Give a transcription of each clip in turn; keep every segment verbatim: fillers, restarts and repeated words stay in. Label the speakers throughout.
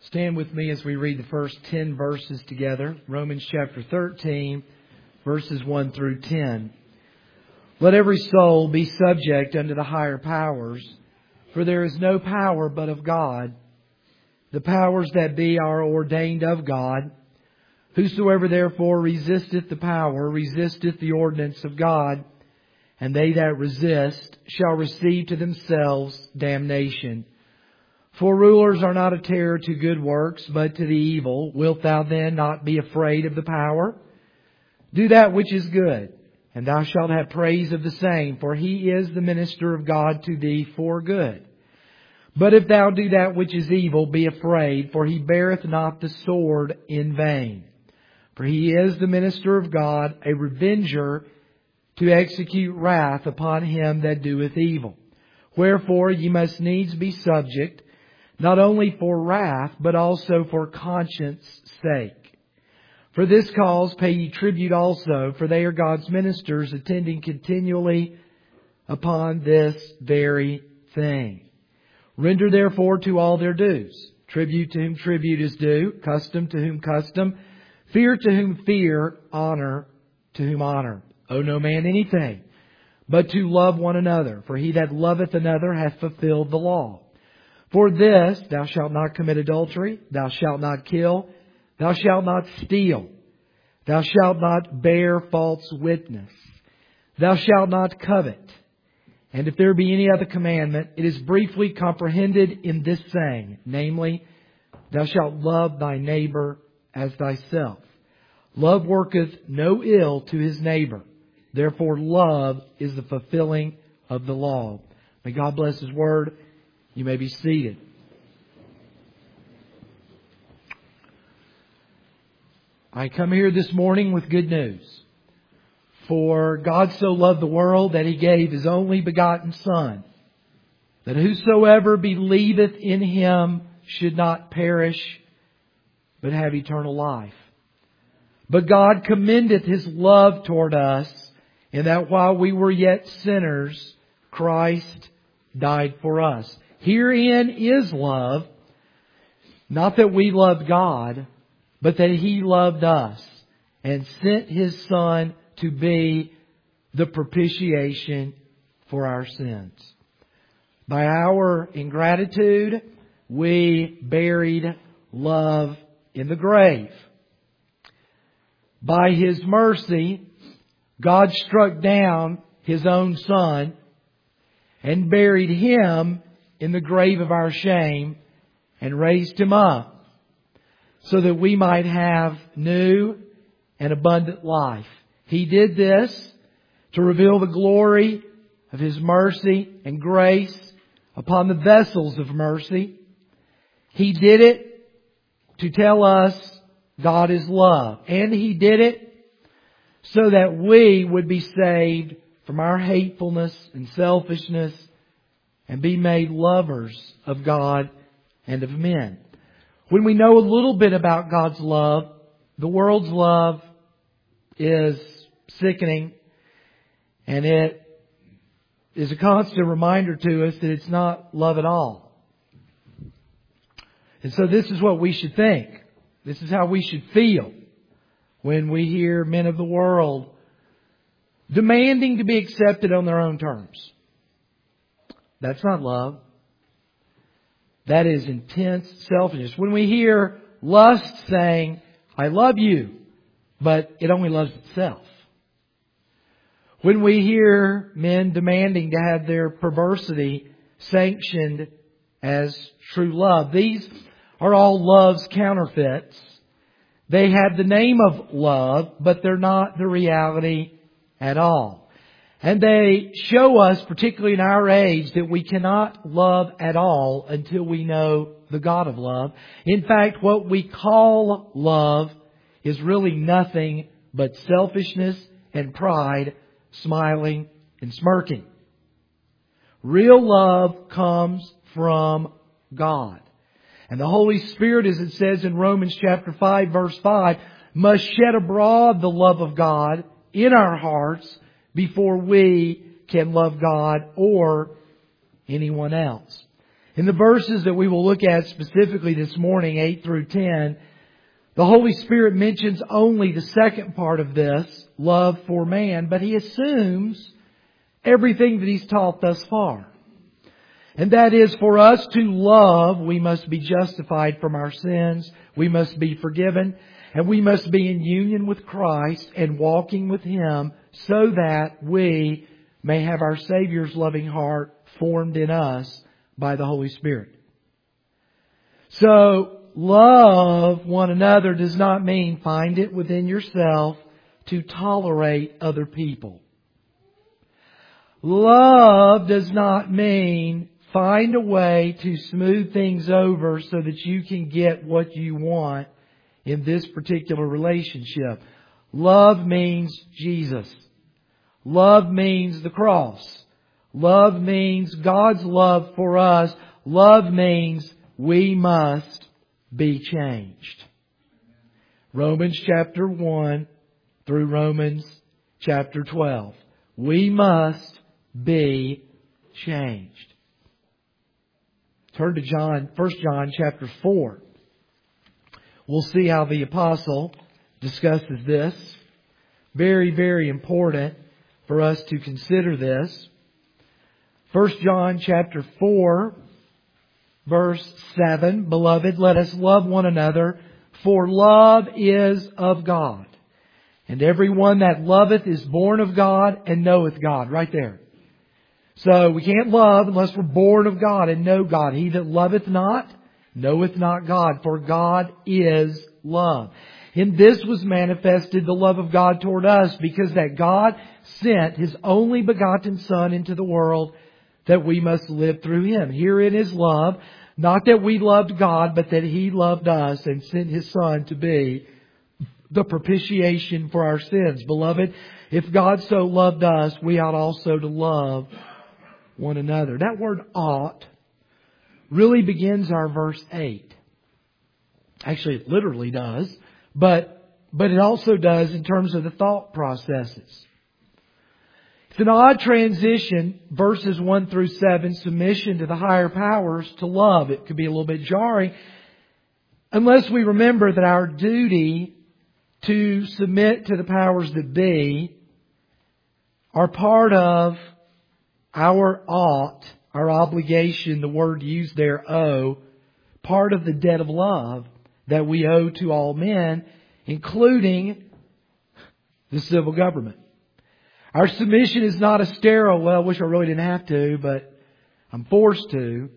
Speaker 1: Stand with me as we read the first ten verses together. Romans chapter thirteen, verses one through ten. Let every soul be subject unto the higher powers, for there is no power but of God. The powers that be are ordained of God. Whosoever therefore resisteth the power, resisteth the ordinance of God, and they that resist shall receive to themselves damnation. For rulers are not a terror to good works, but to the evil. Wilt thou then not be afraid of the power? Do that which is good, and thou shalt have praise of the same, for he is the minister of God to thee for good. But if thou do that which is evil, be afraid, for he beareth not the sword in vain. For he is the minister of God, a revenger to execute wrath upon him that doeth evil. Wherefore ye must needs be subject, not only for wrath, but also for conscience sake. For this cause pay ye tribute also, for they are God's ministers, attending continually upon this very thing. Render therefore to all their dues. Tribute to whom tribute is due, custom to whom custom, fear to whom fear, honor to whom honor. Owe no man anything, but to love one another. For he that loveth another hath fulfilled the law. For this, thou shalt not commit adultery, thou shalt not kill, thou shalt not steal, thou shalt not bear false witness, thou shalt not covet. And if there be any other commandment, it is briefly comprehended in this saying, namely, thou shalt love thy neighbor as thyself. Love worketh no ill to his neighbor. Therefore love is the fulfilling of the law. May God bless His Word. You may be seated. I come here this morning with good news. For God so loved the world that He gave His only begotten Son, that whosoever believeth in Him should not perish, but have eternal life. But God commendeth His love toward us, in that while we were yet sinners, Christ died for us. Herein is love, not that we loved God, but that He loved us and sent His Son to be the propitiation for our sins. By our ingratitude, we buried love in the grave. By His mercy, God struck down His own Son and buried Him in the grave of our shame and raised Him up so that we might have new and abundant life. He did this to reveal the glory of His mercy and grace upon the vessels of mercy. He did it to tell us God is love. And He did it so that we would be saved from our hatefulness and selfishness and be made lovers of God and of men. When we know a little bit about God's love, the world's love is sickening, and it is a constant reminder to us that it's not love at all. And so this is what we should think. This is how we should feel when we hear men of the world demanding to be accepted on their own terms. That's not love. That is intense selfishness. When we hear lust saying, I love you, but it only loves itself. When we hear men demanding to have their perversity sanctioned as true love, these are all love's counterfeits. They have the name of love, but they're not the reality at all. And they show us, particularly in our age, that we cannot love at all until we know the God of love. In fact, what we call love is really nothing but selfishness and pride, smiling and smirking. Real love comes from God. And the Holy Spirit, as it says in Romans chapter five, verse five, must shed abroad the love of God in our hearts before we can love God or anyone else. In the verses that we will look at specifically this morning, eight through ten, the Holy Spirit mentions only the second part of this, love for man, but He assumes everything that He's taught thus far. And that is, for us to love, we must be justified from our sins, we must be forgiven, and we must be in union with Christ and walking with Him so that we may have our Savior's loving heart formed in us by the Holy Spirit. So, love one another does not mean find it within yourself to tolerate other people. Love does not mean find a way to smooth things over so that you can get what you want in this particular relationship. Love means Jesus. Love means the cross. Love means God's love for us. Love means we must be changed. Romans chapter one through Romans chapter twelve. We must be changed. Turn to John, First John chapter four. We'll see how the apostle discusses this. Very, very important for us to consider this. First John chapter four, verse seven. Beloved, let us love one another, for love is of God. And everyone that loveth is born of God and knoweth God. Right there. So we can't love unless we're born of God and know God. He that loveth not, knoweth not God, for God is love. In this was manifested the love of God toward us, because that God sent His only begotten Son into the world, that we must live through Him. Herein is love, not that we loved God, but that He loved us and sent His Son to be the propitiation for our sins. Beloved, if God so loved us, we ought also to love one another. That word ought really begins our verse eight. Actually, it literally does, but, but it also does in terms of the thought processes. It's an odd transition, verses one through seven, submission to the higher powers, to love. It could be a little bit jarring unless we remember that our duty to submit to the powers that be are part of our ought, our obligation, the word used there, owe, part of the debt of love that we owe to all men, including the civil government. Our submission is not a sterile, well, I wish I really didn't have to, but I'm forced to.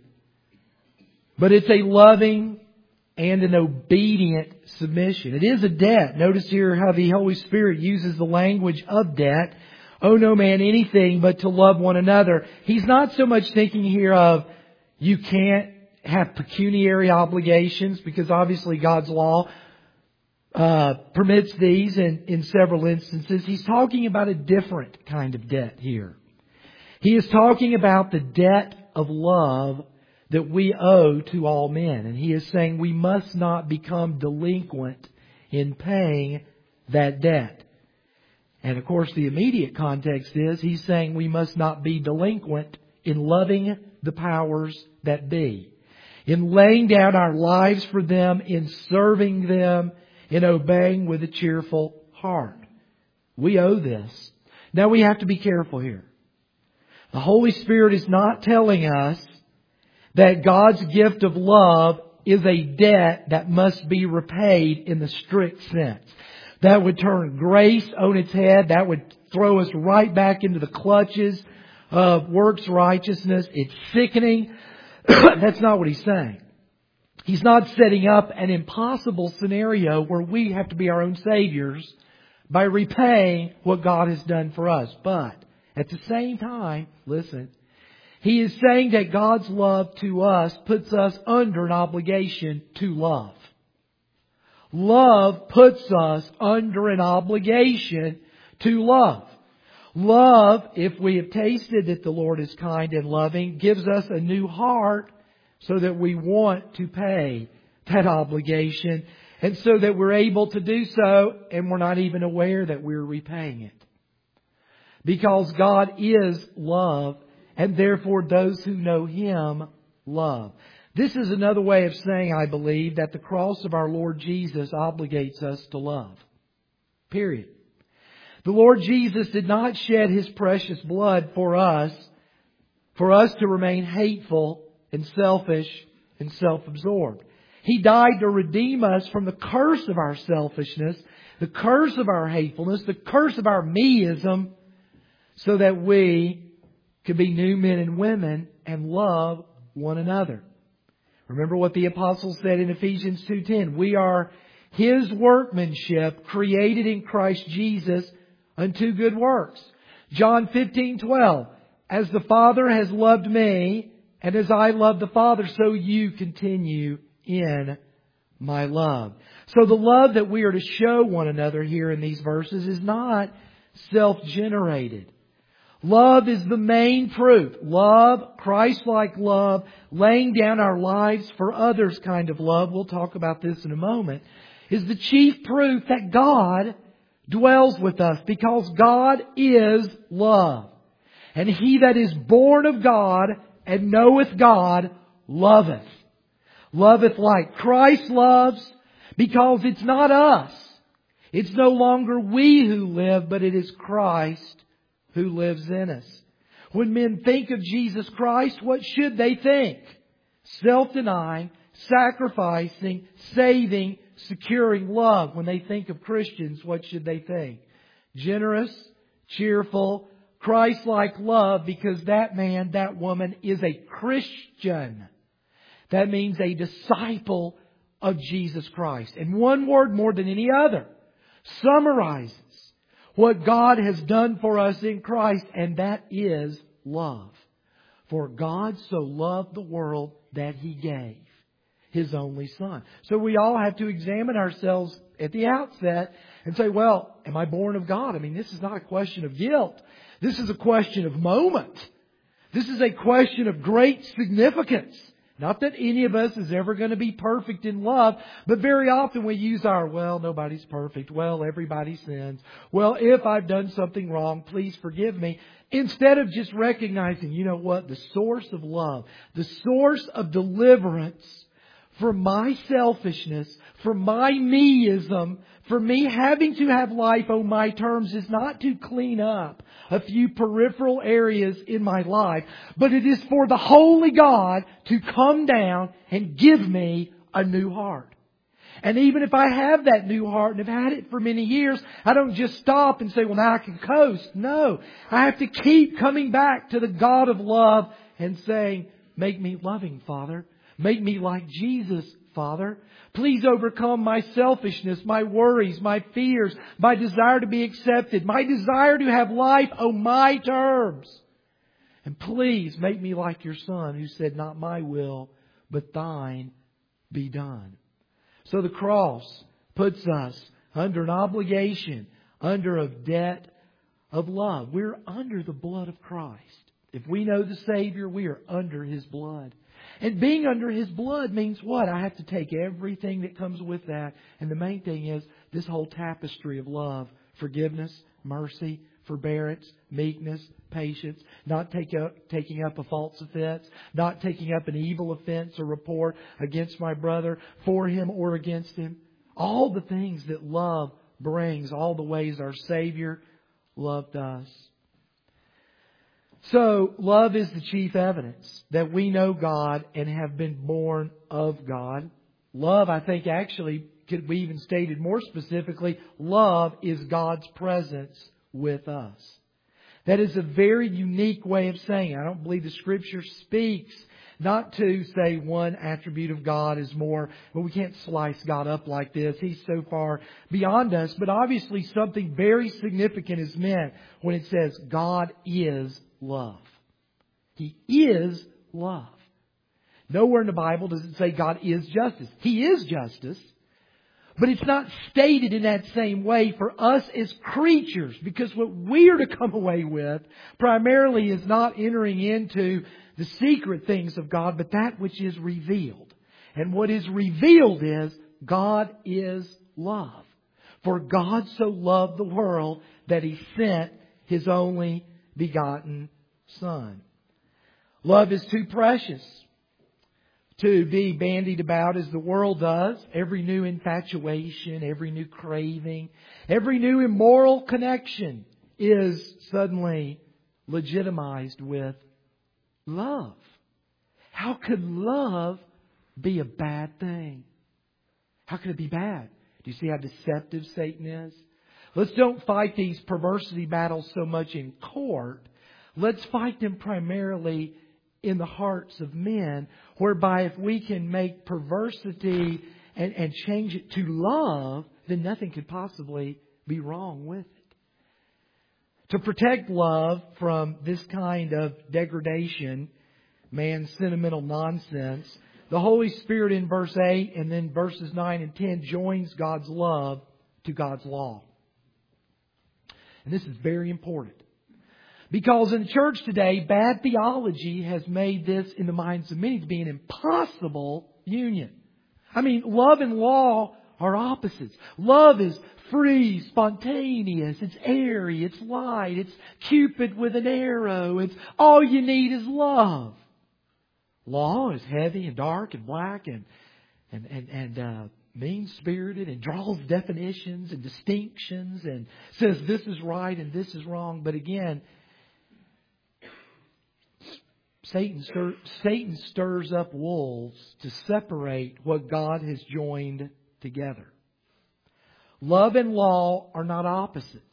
Speaker 1: But it's a loving and an obedient submission. It is a debt. Notice here how the Holy Spirit uses the language of debt. Owe no man anything but to love one another. He's not so much thinking here of you can't have pecuniary obligations, because obviously God's law Uh, permits these in, in several instances. He's talking about a different kind of debt here. He is talking about the debt of love that we owe to all men. And He is saying we must not become delinquent in paying that debt. And of course the immediate context is He's saying we must not be delinquent in loving the powers that be, in laying down our lives for them, in serving them, in obeying with a cheerful heart. We owe this. Now we have to be careful here. The Holy Spirit is not telling us that God's gift of love is a debt that must be repaid in the strict sense. That would turn grace on its head. That would throw us right back into the clutches of works righteousness. It's sickening. That's not what He's saying. He's not setting up an impossible scenario where we have to be our own saviors by repaying what God has done for us. But at the same time, listen, He is saying that God's love to us puts us under an obligation to love. Love puts us under an obligation to love. Love, if we have tasted that the Lord is kind and loving, gives us a new heart, so that we want to pay that obligation, and so that we're able to do so and we're not even aware that we're repaying it. Because God is love, and therefore those who know Him love. This is another way of saying, I believe, that the cross of our Lord Jesus obligates us to love. Period. The Lord Jesus did not shed His precious blood for us, for us to remain hateful and selfish and self-absorbed. He died to redeem us from the curse of our selfishness, the curse of our hatefulness, the curse of our meism, so that we could be new men and women and love one another. Remember what the apostle said in Ephesians two ten. We are His workmanship, created in Christ Jesus unto good works. John fifteen twelve. As the Father has loved me, and as I love the Father, so you continue in my love. So the love that we are to show one another here in these verses is not self-generated. Love is the main proof. Love, Christ-like love, laying down our lives for others kind of love, we'll talk about this in a moment, is the chief proof that God dwells with us, because God is love. And he that is born of God and knoweth God loveth. Loveth like Christ loves, because it's not us. It's no longer we who live, but it is Christ who lives in us. When men think of Jesus Christ, what should they think? Self-denying, sacrificing, saving, securing love. When they think of Christians, what should they think? Generous, cheerful, Christ-like love, because that man, that woman is a Christian. That means a disciple of Jesus Christ. And one word more than any other summarizes what God has done for us in Christ, and that is love. For God so loved the world that He gave His only Son. So we all have to examine ourselves at the outset and say, well, am I born of God? I mean, this is not a question of guilt. This is a question of moment. This is a question of great significance. Not that any of us is ever going to be perfect in love, but very often we use our, well, nobody's perfect. Well, everybody sins. Well, if I've done something wrong, please forgive me. Instead of just recognizing, you know what, the source of love, the source of deliverance for my selfishness, for my meism, for me having to have life on my terms is not to clean up a few peripheral areas in my life, but it is for the Holy God to come down and give me a new heart. And even if I have that new heart and have had it for many years, I don't just stop and say, well, now I can coast. No, I have to keep coming back to the God of love and saying, make me loving, Father. Make me like Jesus, Father. Please overcome my selfishness, my worries, my fears, my desire to be accepted, my desire to have life on my terms. And please make me like your Son, who said, not my will, but thine be done. So the cross puts us under an obligation, under a debt of love. We're under the blood of Christ. If we know the Savior, we are under His blood. And being under His blood means what? I have to take everything that comes with that. And the main thing is this whole tapestry of love. Forgiveness, mercy, forbearance, meekness, patience. Not take up, taking up a false offense. Not taking up an evil offense or report against my brother, for him or against him. All the things that love brings. All the ways our Savior loved us. So, love is the chief evidence that we know God and have been born of God. Love, I think, actually, could be even stated more specifically, love is God's presence with us. That is a very unique way of saying it. I don't believe the Scripture speaks not to say one attribute of God is more, well, we can't slice God up like this. He's so far beyond us. But obviously something very significant is meant when it says God is love. He is love. Nowhere in the Bible does it say God is justice. He is justice. But it's not stated in that same way for us as creatures, because what we are to come away with primarily is not entering into the secret things of God, but that which is revealed. And what is revealed is God is love. For God so loved the world that He sent His only begotten Son. Love is too precious to be bandied about as the world does. Every new infatuation, every new craving, every new immoral connection is suddenly legitimized with love. How could love be a bad thing? How could it be bad? Do you see how deceptive Satan is? Let's don't fight these perversity battles so much in court. Let's fight them primarily in the hearts of men, whereby if we can make perversity and, and change it to love, then nothing could possibly be wrong with it. To protect love from this kind of degradation, man's sentimental nonsense, the Holy Spirit in verse eight and then verses nine and ten joins God's love to God's law. And this is very important. Because in the church today, bad theology has made this in the minds of many to be an impossible union. I mean, love and law are opposites. Love is free, spontaneous, it's airy, it's light, it's Cupid with an arrow, it's all you need is love. Law is heavy and dark and black and and and, and uh, mean-spirited and draws definitions and distinctions and says this is right and this is wrong. But again, Satan, stir, Satan stirs up wolves to separate what God has joined together. Love and law are not opposites.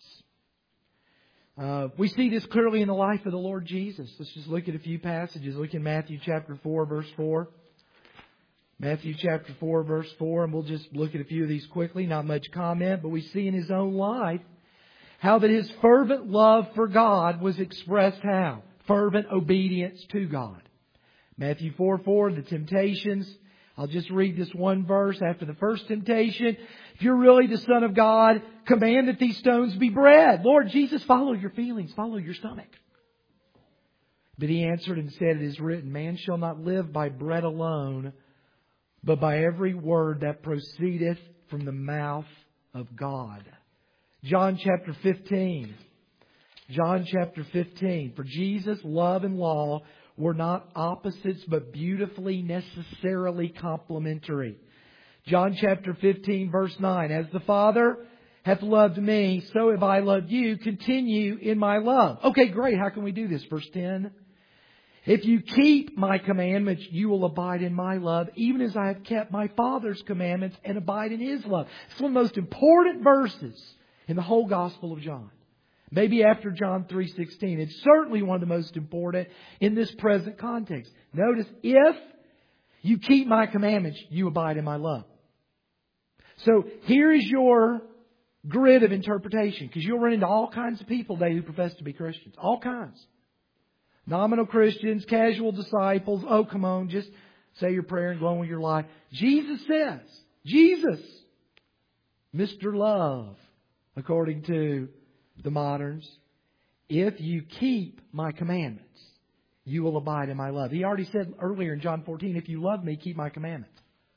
Speaker 1: Uh, we see this clearly in the life of the Lord Jesus. Let's just look at a few passages. Look in Matthew chapter four, verse four. Matthew chapter four, verse four, and we'll just look at a few of these quickly. Not much comment, but we see in His own life how that His fervent love for God was expressed how? Fervent obedience to God. Matthew four four, the temptations. I'll just read this one verse after the first temptation. If you're really the Son of God, command that these stones be bread. Lord Jesus, follow your feelings, follow your stomach. But He answered and said, it is written, man shall not live by bread alone, but by every word that proceedeth from the mouth of God. John chapter fifteen. John chapter fifteen. For Jesus, love and law were not opposites, but beautifully, necessarily complementary. John chapter fifteen, verse nine. As the Father hath loved me, so have I loved you. Continue in my love. Okay, great. How can we do this? Verse ten. If you keep my commandments, you will abide in my love, even as I have kept my Father's commandments and abide in His love. It's one of the most important verses in the whole Gospel of John. Maybe after John three sixteen. It's certainly one of the most important in this present context. Notice, if you keep my commandments, you abide in my love. So here is your grid of interpretation, because you'll run into all kinds of people today who profess to be Christians. All kinds. Nominal Christians, casual disciples. Oh, come on, just say your prayer and go on with your life. Jesus says, Jesus, Mister Love, according to the moderns, if you keep my commandments, you will abide in my love. He already said earlier in John fourteen, if you love me, keep my commandments.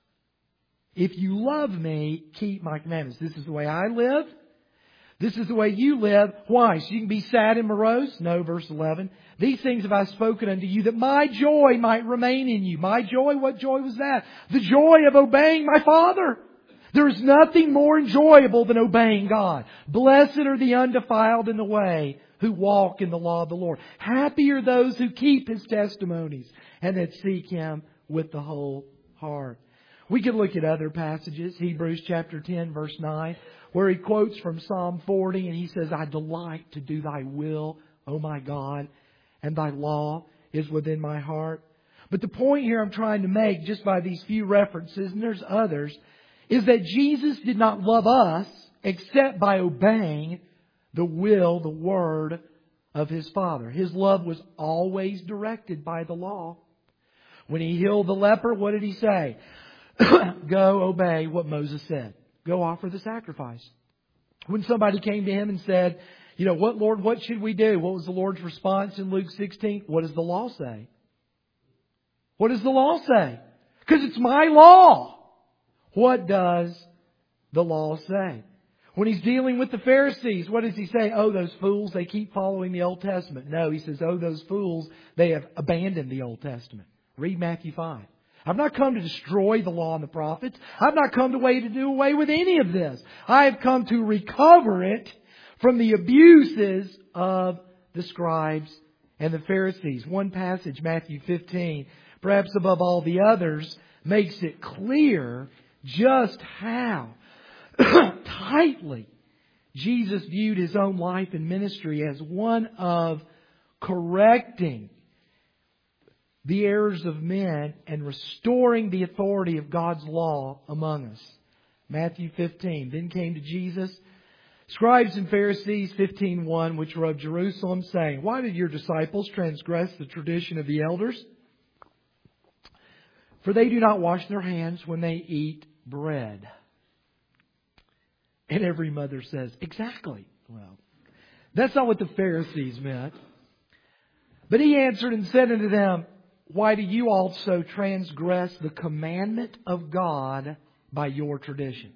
Speaker 1: If you love me, keep my commandments. This is the way I live. This is the way you live. Why? So you can be sad and morose? No, verse eleven. These things have I spoken unto you, that my joy might remain in you. My joy? What joy was that? The joy of obeying my Father. There is nothing more enjoyable than obeying God. Blessed are the undefiled in the way, who walk in the law of the Lord. Happy are those who keep His testimonies and that seek Him with the whole heart. We could look at other passages. Hebrews chapter ten, verse nine, where he quotes from Psalm forty, and he says, I delight to do Thy will, O my God, and Thy law is within my heart. But the point here I'm trying to make, just by these few references, and there's others, is that Jesus did not love us except by obeying the will, the word of His Father. His love was always directed by the law. When He healed the leper, what did He say? Go obey what Moses said. Go offer the sacrifice. When somebody came to Him and said, you know, what, Lord, what should we do? What was the Lord's response in Luke sixteen? What does the law say? What does the law say? Because it's my law. What does the law say? When He's dealing with the Pharisees, what does He say? Oh, those fools, they keep following the Old Testament. No, He says, oh, those fools, they have abandoned the Old Testament. Read Matthew five. I've not come to destroy the law and the prophets. I've not come to way to do away with any of this. I have come to recover it from the abuses of the scribes and the Pharisees. One passage, Matthew fifteen, perhaps above all the others, makes it clear just how tightly Jesus viewed His own life and ministry as one of correcting the errors of men and restoring the authority of God's law among us. Matthew fifteen. Then came to Jesus scribes and Pharisees, fifteen one, which were of Jerusalem, saying, Why did your disciples transgress the tradition of the elders? For they do not wash their hands when they eat bread. And every mother says, Exactly. Well, that's not what the Pharisees meant. But He answered and said unto them, Why do you also transgress the commandment of God by your tradition?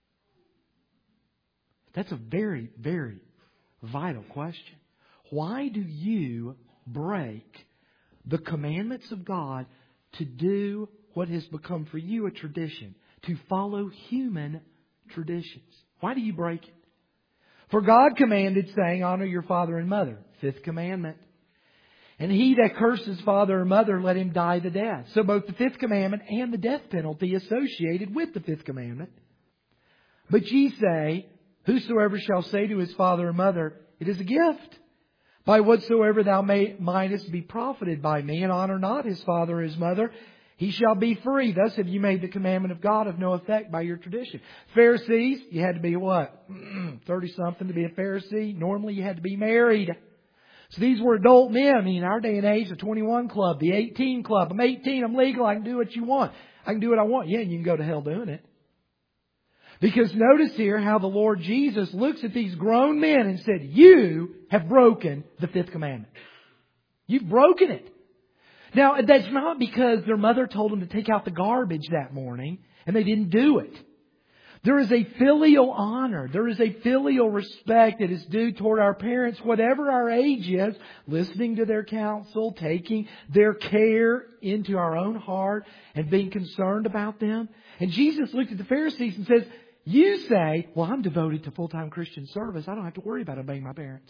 Speaker 1: That's a very, very vital question. Why do you break the commandments of God to do what has become for you a tradition? To follow human traditions. Why do you break it? For God commanded, saying, Honor your father and mother. Fifth commandment. And he that curses father or mother, let him die the death. So both the fifth commandment and the death penalty associated with the fifth commandment. But ye say, Whosoever shall say to his father or mother, It is a gift, by whatsoever thou may, mightest be profited by me, and honor not his father or his mother, he shall be free. Thus have you made the commandment of God of no effect by your tradition. Pharisees, you had to be what? thirty-something to be a Pharisee. Normally you had to be married. So these were adult men. I mean, in our day and age, the twenty-one club, the eighteen club. I'm eighteen, I'm legal, I can do what you want. I can do what I want. Yeah, and you can go to hell doing it. Because notice here how the Lord Jesus looks at these grown men and said, You have broken the fifth commandment. You've broken it. Now, that's not because their mother told them to take out the garbage that morning and they didn't do it. There is a filial honor. There is a filial respect that is due toward our parents, whatever our age is, listening to their counsel, taking their care into our own heart and being concerned about them. And Jesus looked at the Pharisees and says, You say, well, I'm devoted to full-time Christian service. I don't have to worry about obeying my parents.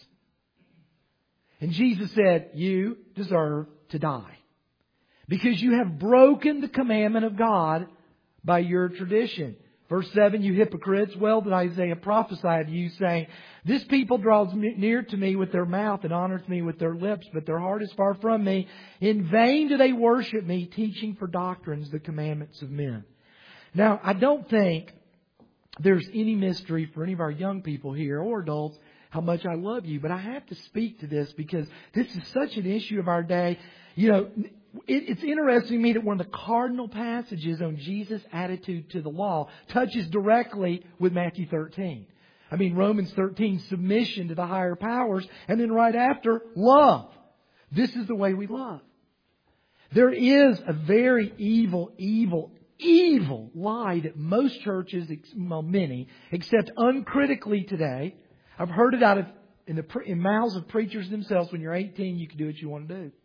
Speaker 1: And Jesus said, You deserve to die. Because you have broken the commandment of God by your tradition. Verse seven, You hypocrites, well did Isaiah prophesy of you, saying, This people draws near to me with their mouth and honors me with their lips, but their heart is far from me. In vain do they worship me, teaching for doctrines the commandments of men. Now, I don't think there's any mystery for any of our young people here or adults how much I love you. But I have to speak to this because this is such an issue of our day. You know, it, it's interesting to me that one of the cardinal passages on Jesus' attitude to the law touches directly with Matthew thirteen. I mean, Romans thirteen, submission to the higher powers. And then right after, love. This is the way we love. There is a very evil, evil, evil lie that most churches, well, many, accept uncritically today. I've heard it out of in the in mouths of preachers themselves. When you're eighteen, you can do what you want to do.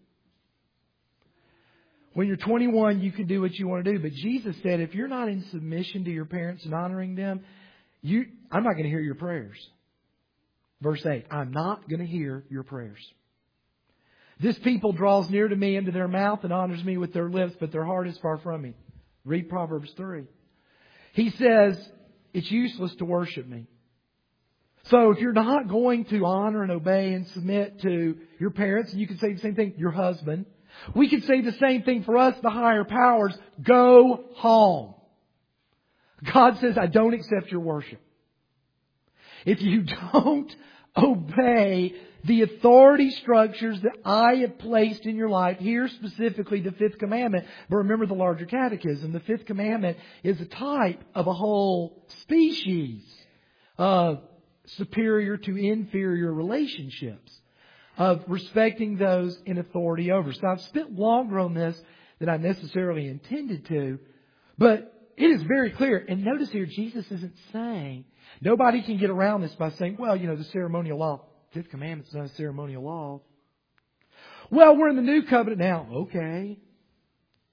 Speaker 1: When you're twenty-one, you can do what you want to do. But Jesus said, if you're not in submission to your parents and honoring them, you, I'm not going to hear your prayers. Verse eight, I'm not going to hear your prayers. This people draws near to me into their mouth and honors me with their lips, but their heart is far from me. Read Proverbs three. He says, it's useless to worship me. So if you're not going to honor and obey and submit to your parents, and you can say the same thing, your husband. We could say the same thing for us, the higher powers. Go home. God says, I don't accept your worship. If you don't obey the authority structures that I have placed in your life, here specifically the fifth commandment, but remember the larger catechism, the fifth commandment is a type of a whole species of superior to inferior relationships, of respecting those in authority over. So I've spent longer on this than I necessarily intended to, but it is very clear. And notice here, Jesus isn't saying, nobody can get around this by saying, well, you know, the ceremonial law, fifth commandment is not a ceremonial law. Well, we're in the new covenant now. Okay.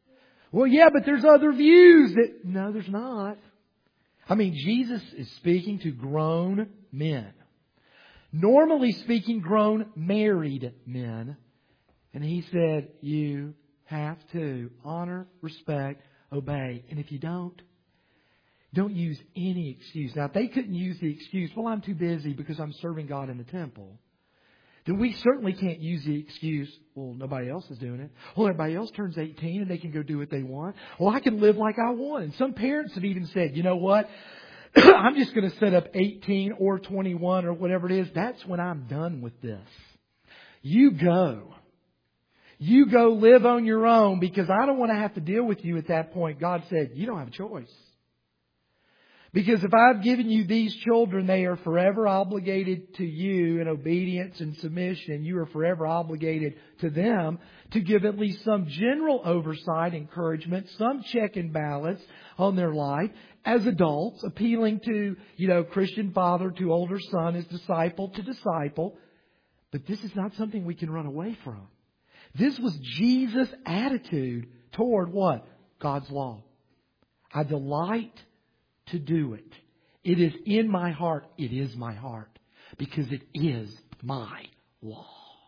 Speaker 1: Well, yeah, but there's other views that... No, there's not. I mean, Jesus is speaking to grown men. Normally speaking, grown married men. And He said, you have to honor, respect, obey. And if you don't, don't use any excuse. Now, if they couldn't use the excuse, well, I'm too busy because I'm serving God in the temple, then we certainly can't use the excuse, well, nobody else is doing it. Well, everybody else turns eighteen and they can go do what they want. Well, I can live like I want. And some parents have even said, you know what? I'm just going to set up eighteen or twenty-one or whatever it is. That's when I'm done with this. You go. You go live on your own because I don't want to have to deal with you at that point. God said, you don't have a choice. Because if I've given you these children, they are forever obligated to you in obedience and submission. You are forever obligated to them to give at least some general oversight, encouragement, some check and balance on their life as adults, appealing to, you know, Christian father to older son as disciple to disciple. But this is not something we can run away from. This was Jesus' attitude toward what? God's law. I delight to do it. It is in my heart. It is my heart. Because it is my law.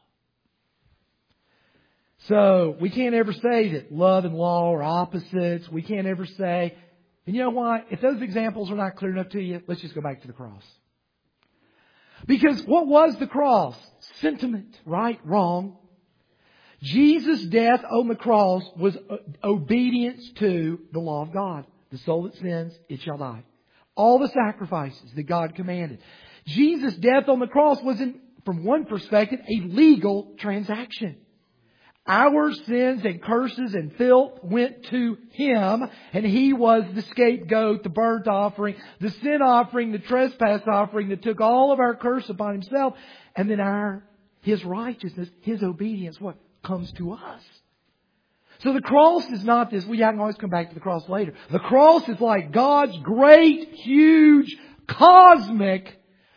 Speaker 1: So, we can't ever say that love and law are opposites. We can't ever say... And you know why? If those examples are not clear enough to you, let's just go back to the cross. Because what was the cross? Sentiment. Right? Wrong. Jesus' death on the cross was obedience to the law of God. The soul that sins, it shall die. All the sacrifices that God commanded. Jesus' death on the cross was, in, from one perspective, a legal transaction. Our sins and curses and filth went to Him, and He was the scapegoat, the burnt offering, the sin offering, the trespass offering that took all of our curse upon Himself. And then our His righteousness, His obedience, what comes to us. So the cross is not this, we can always come back to the cross later. The cross is like God's great, huge, cosmic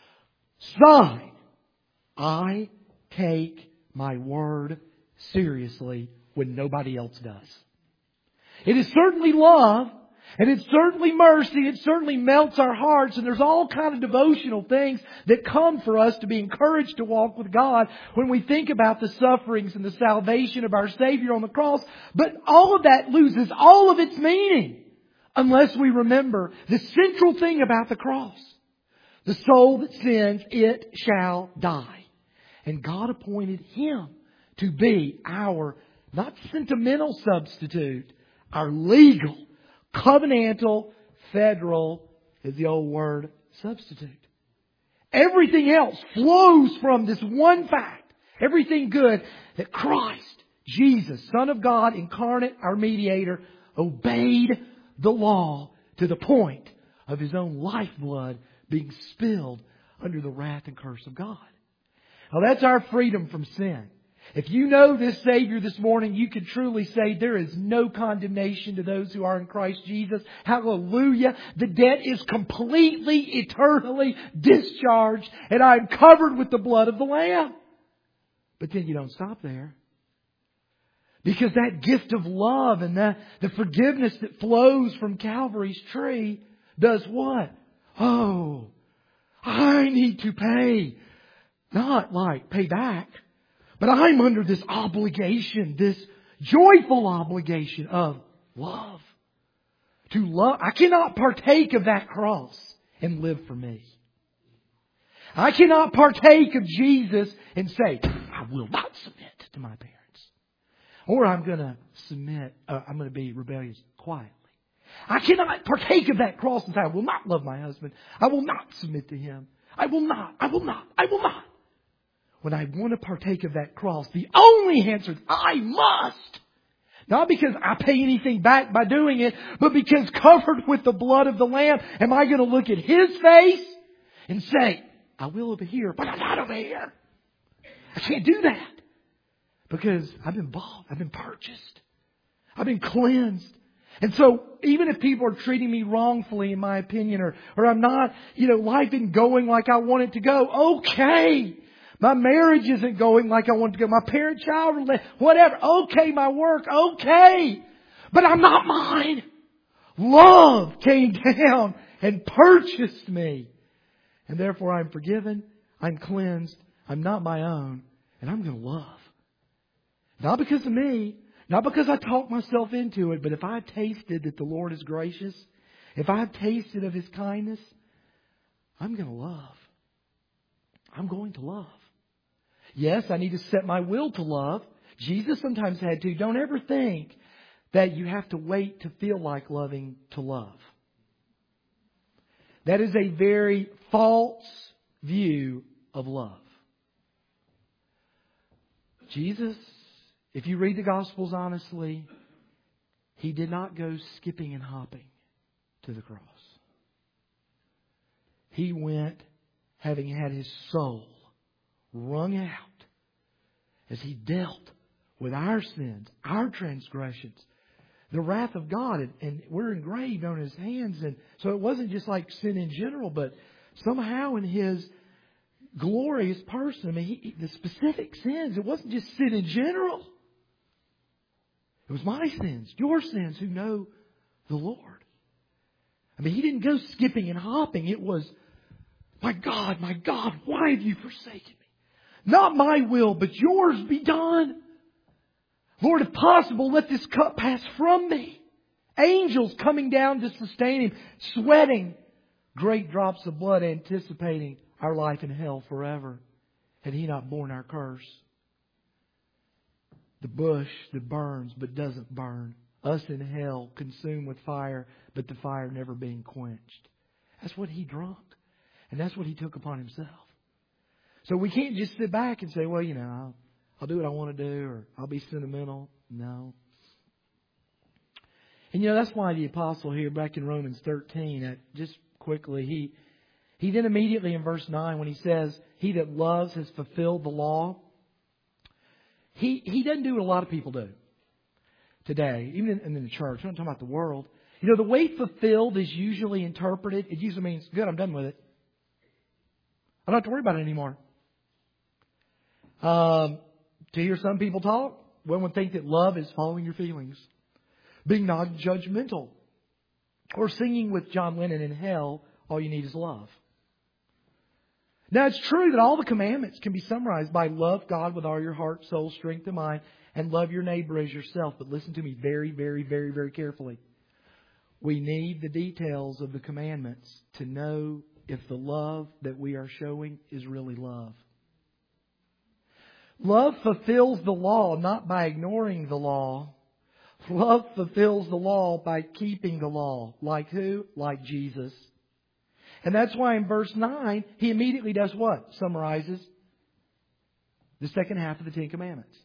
Speaker 1: sign. I take my word seriously when nobody else does. It is certainly love, and it's certainly mercy. It certainly melts our hearts, and there's all kind of devotional things that come for us to be encouraged to walk with God when we think about the sufferings and the salvation of our Savior on the cross. But all of that loses all of its meaning unless we remember the central thing about the cross. The soul that sins, it shall die. And God appointed Him to be our, not sentimental substitute, our legal, covenantal, federal, is the old word, substitute. Everything else flows from this one fact. Everything good that Christ, Jesus, Son of God, incarnate, our mediator, obeyed the law to the point of His own lifeblood being spilled under the wrath and curse of God. Now that's our freedom from sin. If you know this Savior this morning, you can truly say there is no condemnation to those who are in Christ Jesus. Hallelujah. The debt is completely, eternally discharged, and I am covered with the blood of the Lamb. But then you don't stop there. Because that gift of love and the, the forgiveness that flows from Calvary's tree does what? Oh, I need to pay. Not like pay back. But I'm under this obligation, this joyful obligation of love. To love. I cannot partake of that cross and live for me. I cannot partake of Jesus and say, I will not submit to my parents. Or I'm going to submit, uh, I'm going to be rebellious quietly. I cannot partake of that cross and say, I will not love my husband. I will not submit to him. I will not, I will not, I will not. When I want to partake of that cross, the only answer is I must. Not because I pay anything back by doing it, but because covered with the blood of the Lamb, am I going to look at His face and say, I will over here, but I'm not over here. I can't do that. Because I've been bought, I've been purchased, I've been cleansed. And so, even if people are treating me wrongfully, in my opinion, or, or I'm not, you know, life isn't going like I want it to go, okay. My marriage isn't going like I want it to go. My parent-child, whatever. Okay, my work, okay. But I'm not mine. Love came down and purchased me. And therefore I'm forgiven. I'm cleansed. I'm not my own. And I'm going to love. Not because of me. Not because I talked myself into it. But if I tasted that the Lord is gracious, if I have tasted of His kindness, I'm going to love. I'm going to love. Yes, I need to set my will to love. Jesus sometimes had to. Don't ever think that you have to wait to feel like loving to love. That is a very false view of love. Jesus, if you read the Gospels honestly, He did not go skipping and hopping to the cross. He went having had His soul wrung out as He dealt with our sins, our transgressions, the wrath of God. And, and we're engraved on His hands. And so it wasn't just like sin in general, but somehow in His glorious person, I mean, he, the specific sins, it wasn't just sin in general. It was my sins, your sins who know the Lord. I mean, He didn't go skipping and hopping. It was, my God, my God, why have you forsaken me? Not my will, but yours be done. Lord, if possible, let this cup pass from me. Angels coming down to sustain Him, sweating great drops of blood, anticipating our life in hell forever. Had He not borne our curse? The bush that burns but doesn't burn. Us in hell, consumed with fire, but the fire never being quenched. That's what He drunk. And that's what He took upon Himself. So we can't just sit back and say, well, you know, I'll, I'll do what I want to do, or I'll be sentimental. No. And you know, that's why the apostle here back in Romans thirteen, uh, just quickly, he he then immediately in verse nine when he says, he that loves has fulfilled the law. He he doesn't do what a lot of people do today, even in, in the church. I'm not talking about the world. You know, the way fulfilled is usually interpreted, it usually means, good, I'm done with it. I don't have to worry about it anymore. Um, to hear some people talk, one would think that love is following your feelings, being non-judgmental, or singing with John Lennon in hell, all you need is love. Now, it's true that all the commandments can be summarized by love God with all your heart, soul, strength, and mind, and love your neighbor as yourself. But listen to me very, very, very, very carefully. We need the details of the commandments to know if the love that we are showing is really love. Love fulfills the law not by ignoring the law. Love fulfills the law by keeping the law. Like who? Like Jesus. And that's why in verse nine, He immediately does what? Summarizes the second half of the Ten Commandments.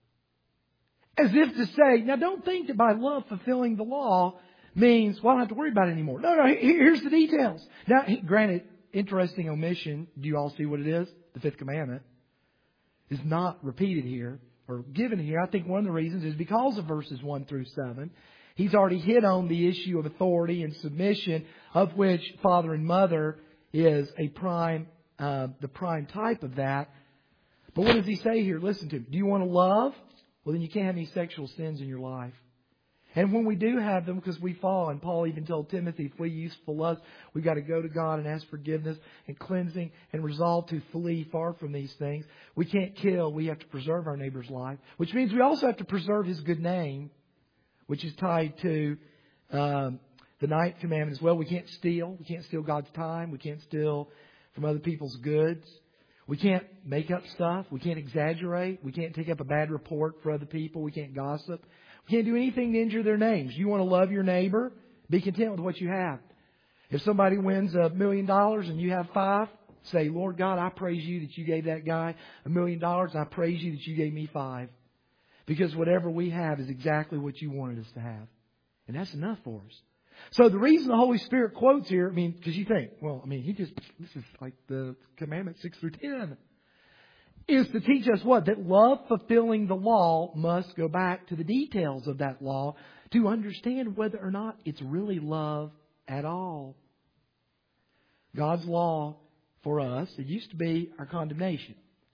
Speaker 1: As if to say, now don't think that by love fulfilling the law means, well, I don't have to worry about it anymore. No, no, here's the details. Now, granted, interesting omission. Do you all see what it is? The fifth commandment is not repeated here or given here. I think one of the reasons is because of verses one through seven. He's already hit on the issue of authority and submission, of which father and mother is a prime, uh, the prime type of that. But what does he say here? Listen to me. Do you want to love? Well, then you can't have any sexual sins in your life. And when we do have them, because we fall, and Paul even told Timothy, flee youthful lust, we've got to go to God and ask forgiveness and cleansing and resolve to flee far from these things. We can't kill. We have to preserve our neighbor's life, which means we also have to preserve his good name, which is tied to um, the ninth commandment as well. We can't steal. We can't steal God's time. We can't steal from other people's goods. We can't make up stuff. We can't exaggerate. We can't take up a bad report for other people. We can't gossip. We can't do anything to injure their names. You want to love your neighbor? Be content with what you have. If somebody wins a million dollars and you have five, say, Lord God, I praise you that you gave that guy a million dollars. I praise you that you gave me five. Because whatever we have is exactly what you wanted us to have. And that's enough for us. So the reason the Holy Spirit quotes here, I mean, because you think, well, I mean, he just, this is like the commandment six through ten, is to teach us what? That love fulfilling the law must go back to the details of that law to understand whether or not it's really love at all. God's law for us, it used to be our condemnation.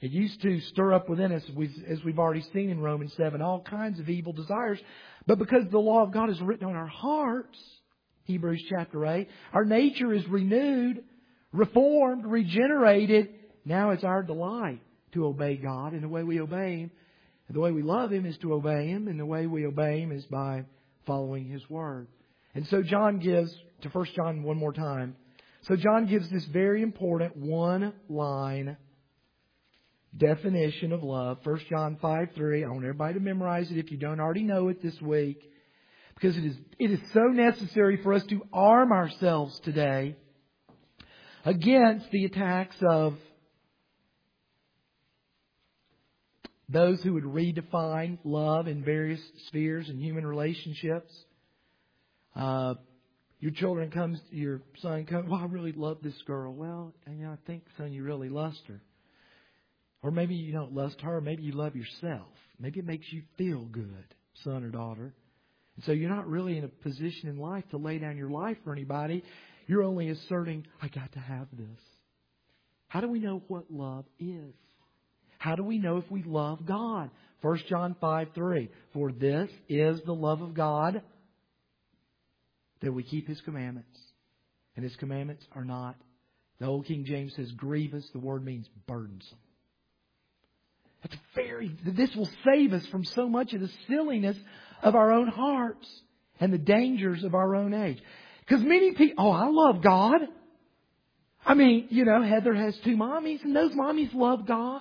Speaker 1: It used to stir up within us, as we've already seen in Romans seven, all kinds of evil desires. But because the law of God is written on our hearts, Hebrews chapter eight, our nature is renewed, reformed, regenerated. Now it's our delight to obey God. And the way we obey Him, and the way we love Him is to obey Him. And the way we obey Him is by following His Word. And so John gives, to First John one more time, so John gives this very important one-line definition of love. First John five three. I want everybody to memorize it if you don't already know it this week. Because it is, it is so necessary for us to arm ourselves today against the attacks of those who would redefine love in various spheres and human relationships. Uh, your children comes, your son comes, well, I really love this girl. Well, you know, I think, son, you really lust her. Or maybe you don't lust her. Maybe you love yourself. Maybe it makes you feel good, son or daughter. And so you're not really in a position in life to lay down your life for anybody. You're only asserting, I got to have this. How do we know what love is? How do we know if we love God? First John five three. For this is the love of God, that we keep His commandments. And His commandments are not, the old King James says grievous. The word means burdensome. That's very, this will save us from so much of the silliness of our own hearts and the dangers of our own age. Because many people, oh, I love God. I mean, you know, Heather has two mommies and those mommies love God.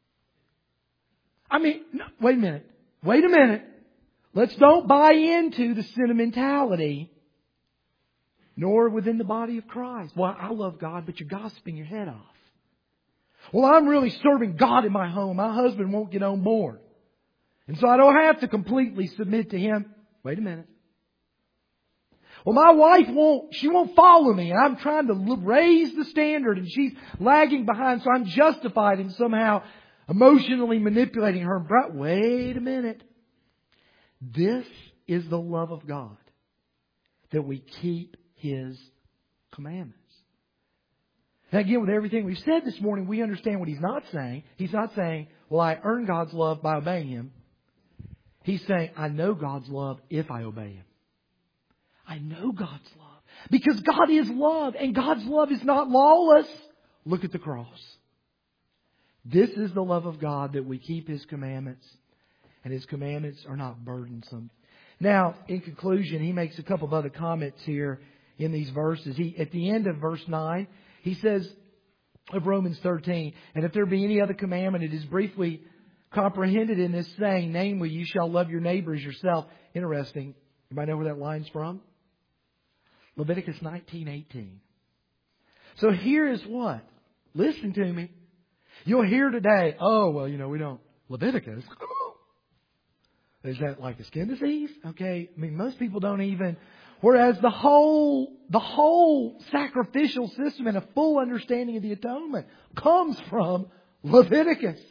Speaker 1: I mean, no, wait a minute. Wait a minute. Let's don't buy into the sentimentality, nor within the body of Christ. Well, I love God, but you're gossiping your head off. Well, I'm really serving God in my home. My husband won't get on board. And so I don't have to completely submit to him. Wait a minute. Well, my wife won't, she won't follow me. And I'm trying to raise the standard and she's lagging behind. So I'm justified in somehow emotionally manipulating her. But wait a minute. This is the love of God, that we keep His commandments. Now again, with everything we've said this morning, we understand what He's not saying. He's not saying, well, I earn God's love by obeying Him. He's saying, I know God's love if I obey Him. I know God's love. Because God is love, and God's love is not lawless. Look at the cross. This is the love of God, that we keep His commandments, and His commandments are not burdensome. Now, in conclusion, he makes a couple of other comments here in these verses. He, at the end of verse nine, he says of Romans thirteen, and if there be any other commandment, it is briefly comprehended in this saying, namely, you shall love your neighbor as yourself. Interesting. Anybody know where that line's from? Leviticus nineteen eighteen. So here is what? Listen to me. You'll hear today, oh, well, you know, we don't. Leviticus? Is that like a skin disease? Okay. I mean, most people don't even. Whereas the whole, the whole sacrificial system and a full understanding of the atonement comes from Leviticus.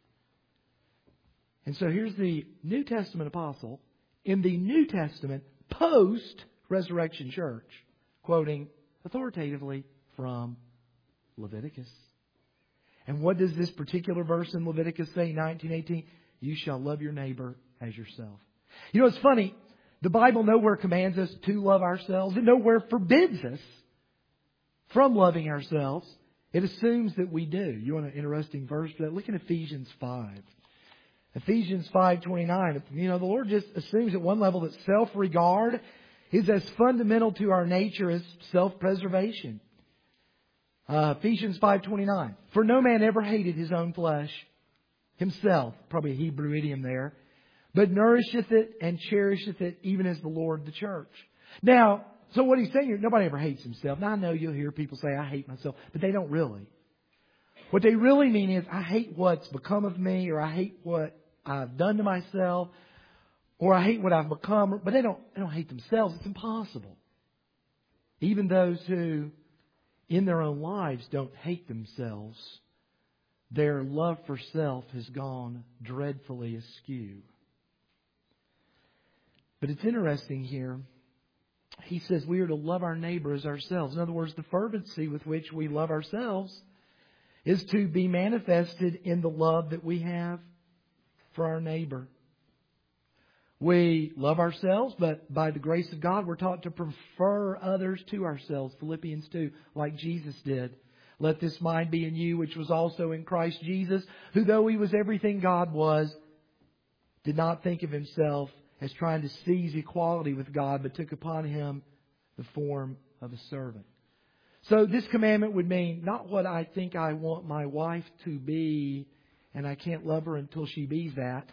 Speaker 1: And so here's the New Testament apostle in the New Testament post-resurrection church, quoting authoritatively from Leviticus. And what does this particular verse in Leviticus say, nineteen eighteen? You shall love your neighbor as yourself. You know, it's funny. The Bible nowhere commands us to love ourselves. It nowhere forbids us from loving ourselves. It assumes that we do. You want an interesting verse for that? Look at Ephesians five. Ephesians five twenty-nine. You know, the Lord just assumes at one level that self-regard is as fundamental to our nature as self-preservation. Uh, Ephesians five twenty-nine. For no man ever hated his own flesh, himself, probably a Hebrew idiom there, but nourisheth it and cherisheth it, even as the Lord the church. Now, so what he's saying here, nobody ever hates himself. Now I know you'll hear people say, I hate myself, but they don't really. What they really mean is, I hate what's become of me, or I hate what I've done to myself, or I hate what I've become. But they don't, they don't hate themselves. It's impossible. Even those who, in their own lives, don't hate themselves, their love for self has gone dreadfully askew. But it's interesting here. He says we are to love our neighbor as ourselves. In other words, the fervency with which we love ourselves is to be manifested in the love that we have for our neighbor. We love ourselves, but by the grace of God, we're taught to prefer others to ourselves. Philippians two, like Jesus did. Let this mind be in you, which was also in Christ Jesus, who though He was everything God was, did not think of Himself as trying to seize equality with God, but took upon Him the form of a servant. So this commandment would mean not what I think I want my wife to be, and I can't love her until she be that.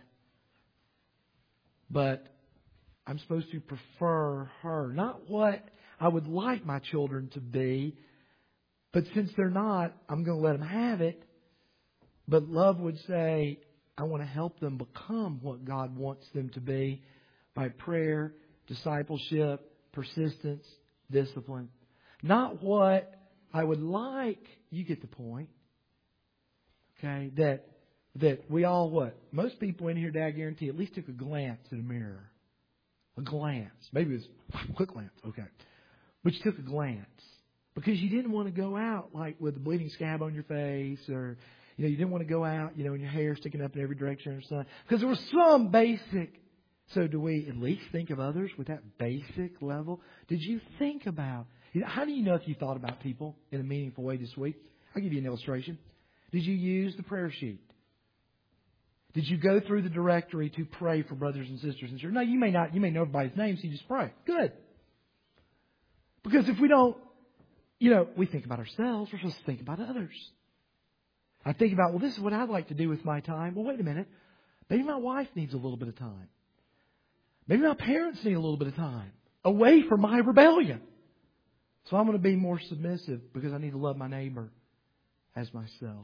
Speaker 1: But I'm supposed to prefer her. Not what I would like my children to be. But since they're not, I'm going to let them have it. But love would say, I want to help them become what God wants them to be by prayer, discipleship, persistence, discipline. Not what I would like. You get the point. Okay? That That we all what? Most people in here, I guarantee, at least took a glance at a mirror. A glance. Maybe it was a quick glance. Okay. But you took a glance. Because you didn't want to go out like with a bleeding scab on your face, or you know, you didn't want to go out, you know, and your hair sticking up in every direction or something. Because there was some basic. So do we at least think of others with that basic level? Did you think about, you know, how do you know if you thought about people in a meaningful way this week? I'll give you an illustration. Did you use the prayer sheet? Did you go through the directory to pray for brothers and sisters and church? No, you may not. You may know everybody's name, so you just pray. Good. Because if we don't, you know, we think about ourselves, we're supposed to think about others. I think about, well, this is what I'd like to do with my time. Well, wait a minute. Maybe my wife needs a little bit of time. Maybe my parents need a little bit of time away from my rebellion. So I'm going to be more submissive because I need to love my neighbor as myself.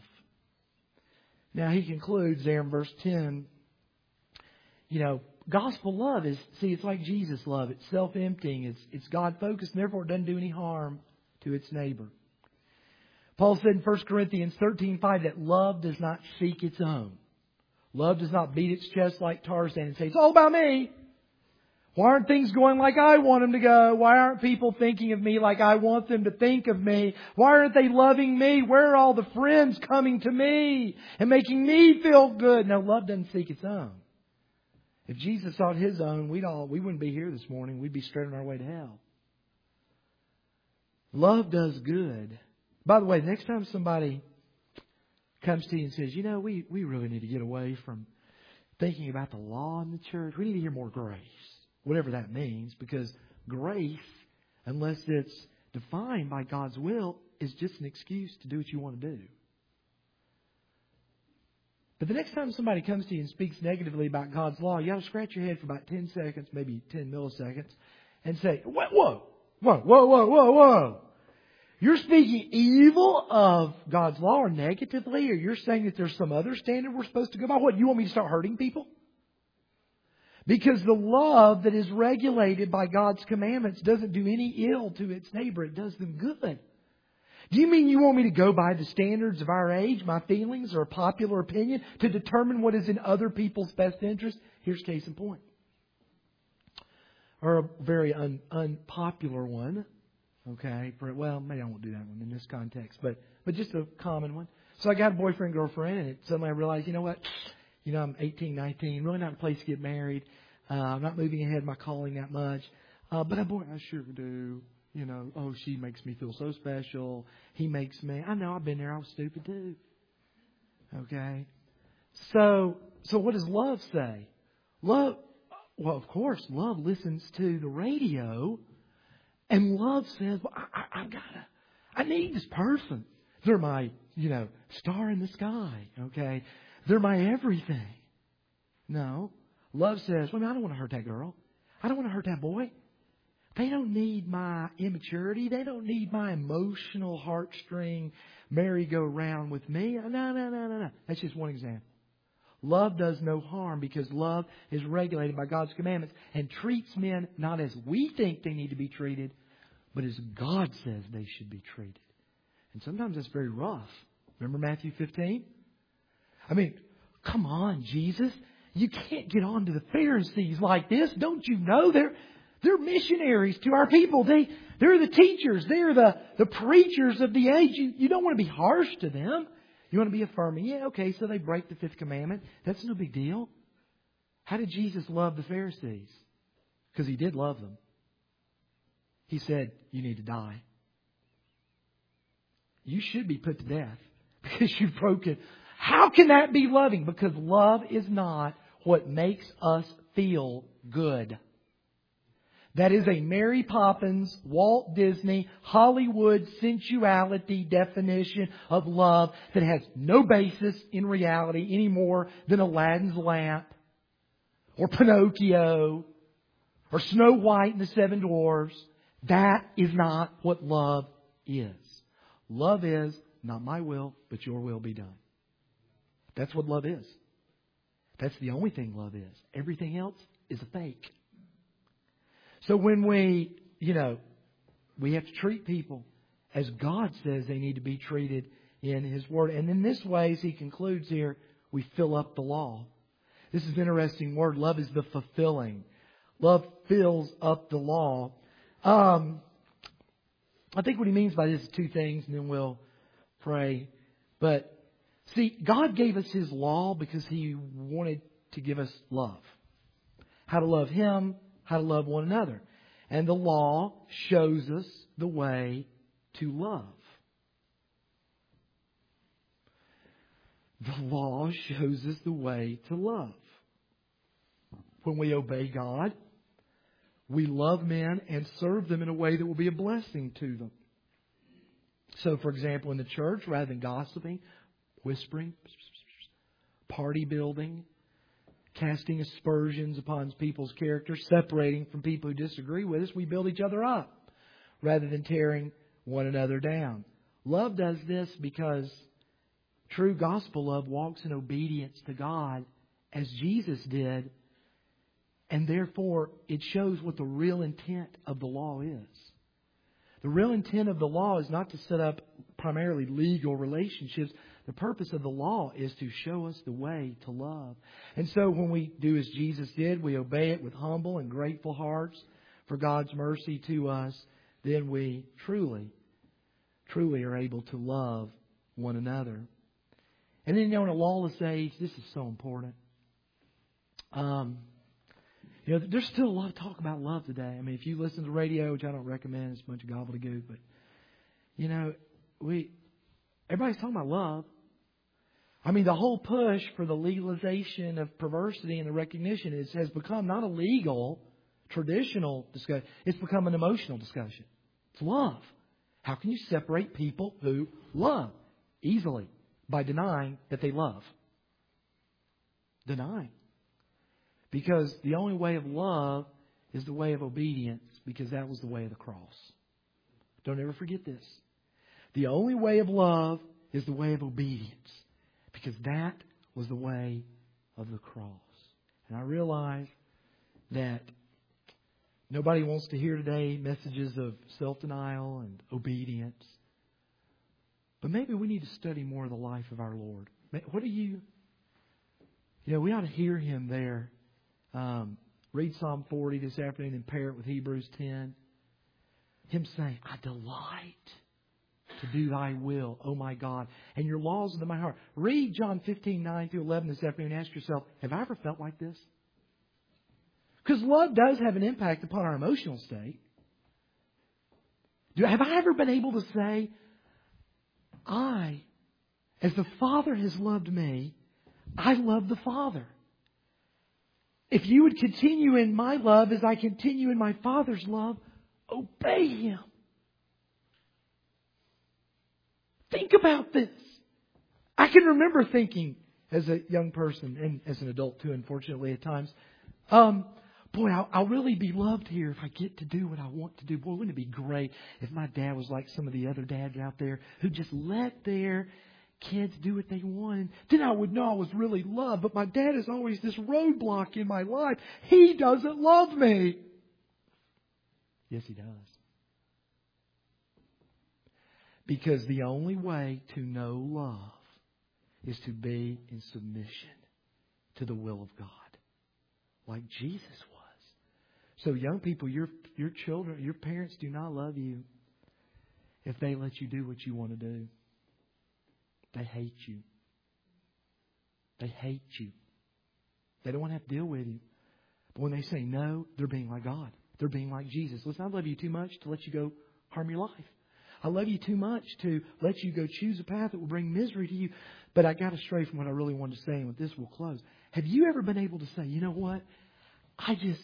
Speaker 1: Now, he concludes there in verse ten, you know, gospel love is, see, it's like Jesus' love. It's self-emptying. It's, it's God-focused, and therefore it doesn't do any harm to its neighbor. Paul said in First Corinthians thirteen five that love does not seek its own. Love does not beat its chest like Tarzan and say, it's all about me. Why aren't things going like I want them to go? Why aren't people thinking of me like I want them to think of me? Why aren't they loving me? Where are all the friends coming to me and making me feel good? No, love doesn't seek its own. If Jesus sought His own, we'd all, we wouldn't be here this morning. We'd be straight on our way to hell. Love does good. By the way, the next time somebody comes to you and says, you know, we, we really need to get away from thinking about the law in the church. We need to hear more grace. Whatever that means, because grace, unless it's defined by God's will, is just an excuse to do what you want to do. But the next time somebody comes to you and speaks negatively about God's law, you ought to scratch your head for about ten seconds, maybe ten milliseconds, and say, whoa, whoa, whoa, whoa, whoa, whoa, whoa. You're speaking evil of God's law or negatively, or you're saying that there's some other standard we're supposed to go by? What, you want me to start hurting people? Because the love that is regulated by God's commandments doesn't do any ill to its neighbor. It does them good. Do you mean you want me to go by the standards of our age, my feelings, or a popular opinion to determine what is in other people's best interest? Here's case in point. Or a very un, unpopular one. Okay. For, well, maybe I won't do that one in this context. But, but just a common one. So I got a boyfriend, girlfriend, and it, suddenly I realized, you know what? You know, I'm eighteen, nineteen, really not in a place to get married. Uh, I'm not moving ahead in my calling that much. Uh, but I, boy, I sure do. You know, oh, she makes me feel so special. He makes me. I know, I've been there. I was stupid too. Okay. So, so what does love say? Love, well, of course, love listens to the radio. And love says, well, I, I, I've got to, I need this person. They're my, you know, star in the sky. Okay. They're my everything. No. Love says, well, I don't want to hurt that girl. I don't want to hurt that boy. They don't need my immaturity. They don't need my emotional heartstring merry-go-round with me. No, no, no, no, no. That's just one example. Love does no harm because love is regulated by God's commandments and treats men not as we think they need to be treated, but as God says they should be treated. And sometimes that's very rough. Remember Matthew fifteen? I mean, come on, Jesus. You can't get on to the Pharisees like this. Don't you know they're they're missionaries to our people. They they're the teachers. They're the, the preachers of the age. You, you don't want to be harsh to them. You want to be affirming? Yeah, okay, so they break the fifth commandment. That's no big deal. How did Jesus love the Pharisees? Because He did love them. He said, you need to die. You should be put to death because you've broken. How can that be loving? Because love is not what makes us feel good. That is a Mary Poppins, Walt Disney, Hollywood sensuality definition of love that has no basis in reality any more than Aladdin's lamp or Pinocchio or Snow White and the Seven Dwarfs. That is not what love is. Love is, not my will, but your will be done. That's what love is. That's the only thing love is. Everything else is a fake. So when we, you know, we have to treat people as God says they need to be treated in His Word. And in this way, as he concludes here, we fill up the law. This is an interesting word. Love is the fulfilling. Love fills up the law. Um, I think what he means by this is two things, and then we'll pray. But see, God gave us His law because He wanted to give us love. How to love Him, how to love one another. And the law shows us the way to love. The law shows us the way to love. When we obey God, we love men and serve them in a way that will be a blessing to them. So, for example, in the church, rather than gossiping, whispering, party building, casting aspersions upon people's character, separating from people who disagree with us, we build each other up rather than tearing one another down. Love does this because true gospel love walks in obedience to God as Jesus did, and therefore it shows what the real intent of the law is. The real intent of the law is not to set up primarily legal relationships. The purpose of the law is to show us the way to love. And so when we do as Jesus did, we obey it with humble and grateful hearts for God's mercy to us, then we truly, truly are able to love one another. And then, you know, in a lawless age, this is so important. Um, you know, there's still a lot of talk about love today. I mean, if you listen to the radio, which I don't recommend, it's a bunch of gobbledygook, but, you know, we everybody's talking about love. I mean, the whole push for the legalization of perversity and the recognition is, has become not a legal, traditional discussion. It's become an emotional discussion. It's love. How can you separate people who love? Easily. By denying that they love. Denying. Because the only way of love is the way of obedience, because that was the way of the cross. Don't ever forget this. The only way of love is the way of obedience, because that was the way of the cross. And I realize that nobody wants to hear today messages of self-denial and obedience. But maybe we need to study more of the life of our Lord. What do you... You know, we ought to hear Him there. Um, read Psalm forty this afternoon and pair it with Hebrews ten. Him saying, I delight to do Thy will, O my God, and Your laws are in my heart. Read John fifteen, nine through eleven this afternoon and ask yourself, have I ever felt like this? Because love does have an impact upon our emotional state. Do, have I ever been able to say, I, as the Father has loved me, I love the Father. If you would continue in my love as I continue in my Father's love, obey Him. Think about this. I can remember thinking as a young person, and as an adult too, unfortunately at times, um, boy, I'll, I'll really be loved here if I get to do what I want to do. Boy, wouldn't it be great if my dad was like some of the other dads out there who just let their kids do what they want. Then I would know I was really loved. But my dad is always this roadblock in my life. He doesn't love me. Yes, He does. Because the only way to know love is to be in submission to the will of God, like Jesus was. So young people, your your children, your parents do not love you if they let you do what you want to do. They hate you. They hate you. They don't want to have to deal with you. But when they say no, they're being like God. They're being like Jesus. Listen, I love you too much to let you go harm your life. I love you too much to let you go choose a path that will bring misery to you. But I got to stray from what I really wanted to say, and with this we'll close. Have you ever been able to say, you know what? I just,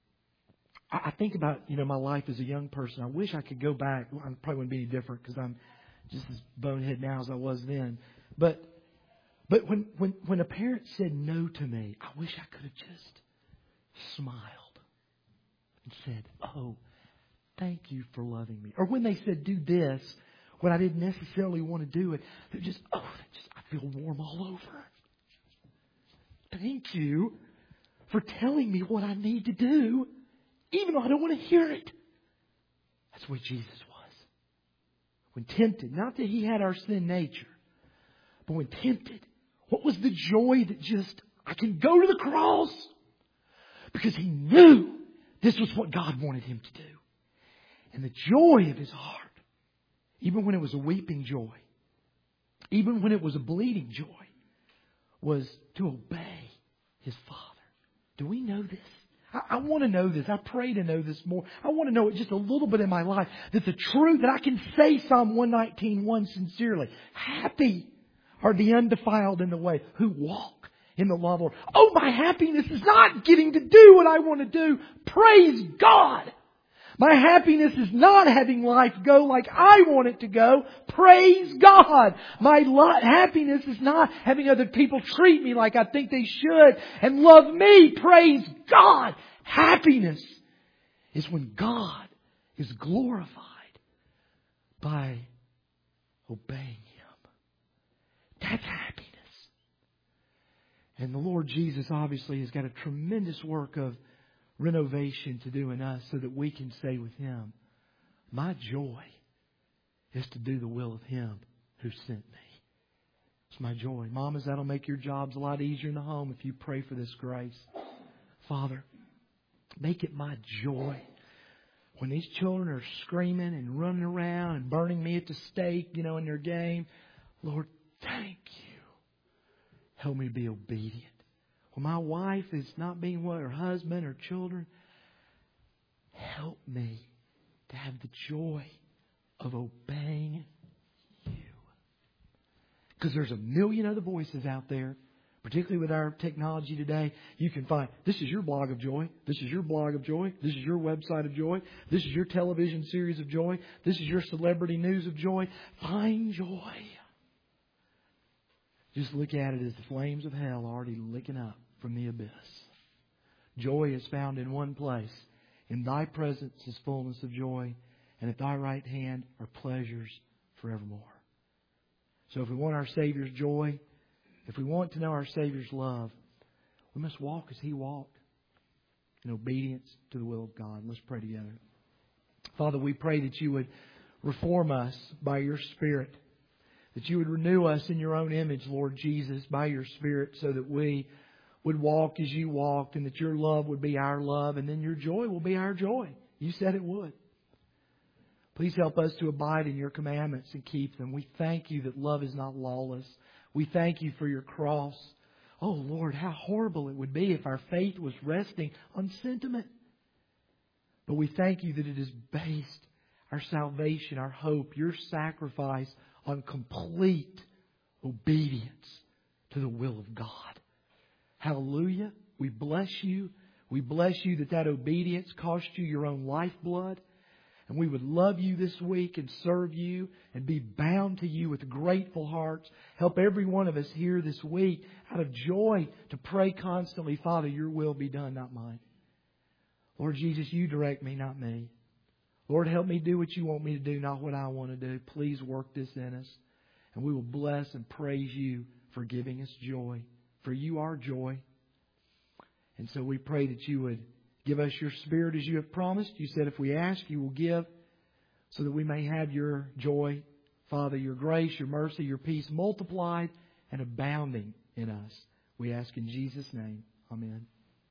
Speaker 1: I think about, you know, my life as a young person. I wish I could go back. Well, I probably wouldn't be any different because I'm just as bonehead now as I was then. But but when, when, when a parent said no to me, I wish I could have just smiled and said, oh, thank you for loving me. Or when they said, do this, when I didn't necessarily want to do it, they're just, oh, just, I feel warm all over. Thank you for telling me what I need to do, even though I don't want to hear it. That's what Jesus was. When tempted, not that He had our sin nature, but when tempted, what was the joy that just, I can go to the cross? Because He knew this was what God wanted Him to do. And the joy of His heart, even when it was a weeping joy, even when it was a bleeding joy, was to obey His Father. Do we know this? I, I want to know this. I pray to know this more. I want to know it just a little bit in my life. That the truth, that I can say Psalm one nineteen one sincerely. Happy are the undefiled in the way who walk in the law of the Lord. Oh, my happiness is not getting to do what I want to do. Praise God. My happiness is not having life go like I want it to go. Praise God. My lo- happiness is not having other people treat me like I think they should and love me. Praise God. Happiness is when God is glorified by obeying Him. That's happiness. And the Lord Jesus obviously has got a tremendous work of renovation to do in us so that we can say with Him, my joy is to do the will of Him who sent me. It's my joy. Mamas, that'll make your jobs a lot easier in the home if you pray for this grace. Father, make it my joy when these children are screaming and running around and burning me at the stake, you know, in their game. Lord, thank you. Help me to be obedient. When my wife is not being what her husband or children, help me to have the joy of obeying you. Because there's a million other voices out there, particularly with our technology today. You can find, this is your blog of joy. This is your blog of joy. This is your website of joy. This is your television series of joy. This is your celebrity news of joy. Find joy. Just look at it as the flames of hell already licking up from the abyss. Joy is found in one place. In Thy presence is fullness of joy, and at Thy right hand are pleasures forevermore. So if we want our Savior's joy, if we want to know our Savior's love, we must walk as He walked in obedience to the will of God. Let's pray together. Father, we pray that You would reform us by Your Spirit, that You would renew us in Your own image, Lord Jesus, by Your Spirit, so that we would walk as You walked, and that Your love would be our love, and then Your joy will be our joy. You said it would. Please help us to abide in Your commandments and keep them. We thank You that love is not lawless. We thank You for Your cross. Oh Lord, how horrible it would be if our faith was resting on sentiment. But we thank You that it is based, our salvation, our hope, Your sacrifice, on complete obedience to the will of God. Hallelujah. We bless You. We bless You that that obedience cost You Your own lifeblood. And we would love You this week and serve You and be bound to You with grateful hearts. Help every one of us here this week out of joy to pray constantly, Father, Your will be done, not mine. Lord Jesus, You direct me, not me. Lord, help me do what You want me to do, not what I want to do. Please work this in us. And we will bless and praise You for giving us joy. For You are joy. And so we pray that You would give us Your Spirit as You have promised. You said if we ask, You will give, so that we may have Your joy, Father, Your grace, Your mercy, Your peace multiplied and abounding in us. We ask in Jesus' name. Amen.